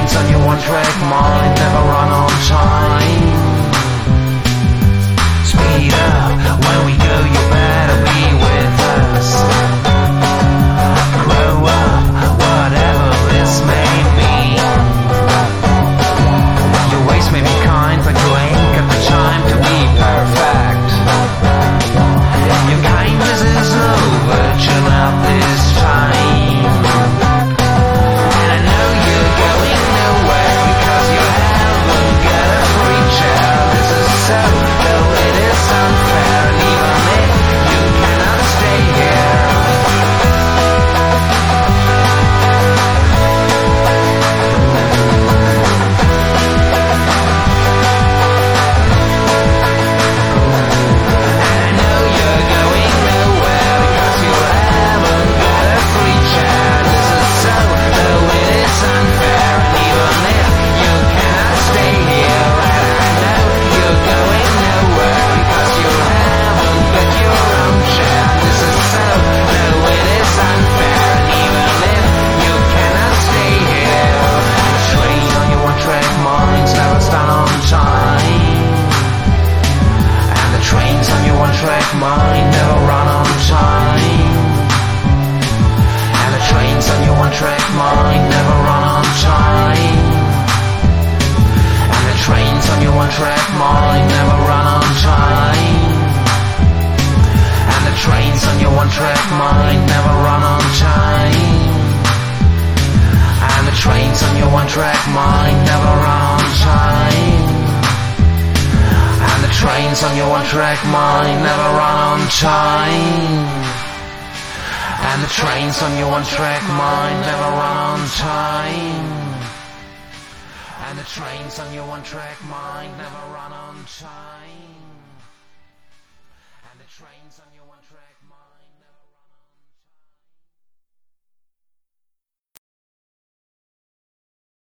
trains on your one-track mind never run on time. Speed up, when we go you better be with us. Grow up, whatever this may be. Your ways may be kind, but you ain't got the time to be perfect. Your kindness is no virtue of this time. And I know you're going nowhere because you haven't got a free child. This is so, though it is unfair, and even if you cannot stay here. Mind never run on time. And the trains on your one-track mind never run on time. And the trains on your one-track mind never run on time. And the trains on your one-track mind never run on time. And the trains on your one-track mind never run on time. And the trains on your one-track mind never run on time. And the trains on your one-track mind never run on time. And the trains on your one-track mind never run on time. And the trains on your one-track mind never